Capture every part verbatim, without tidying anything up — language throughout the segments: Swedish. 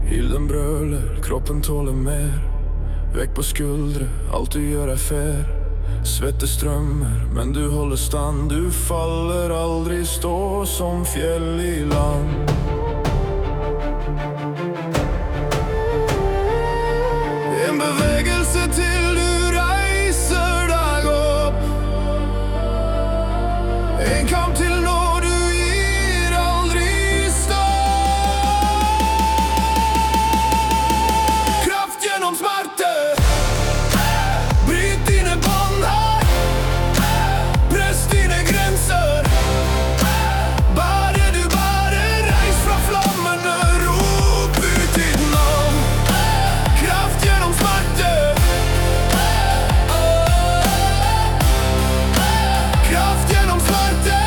Ilden bröler, kroppen tåler mer. Väck på skuldre, allt du gör är fair. Svetter strömmer, men du håller stand. Du faller aldrig, stå som fjäll i land. En bevägelse till du reiser dig upp. En kamp till når du ger aldrig stopp. Kraft genom smärta. Bryt dina band här. Press dina gränser. Bara du bara reis från flammarna. Rop ut ditt namn. Kraft genom smärta. Kraft genom smärta.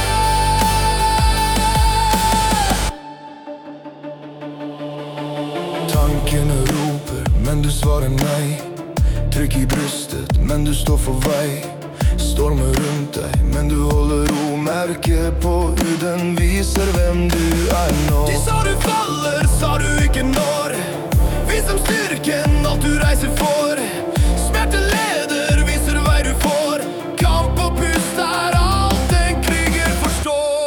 Tanken roper, men du svarar nej. Tryck i bröstet, men du står för vaj. Stormar runt dig, men du håller ro. Märke på huden visar vem du är nå. De sa du faller, sa du inte når. Vis dem styrken, allt du reiser får. Smärta leder, visar vad du får. Kamp och pust är allt en kriger förstår.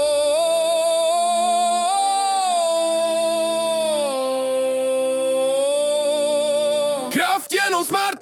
Kraft genom smärta.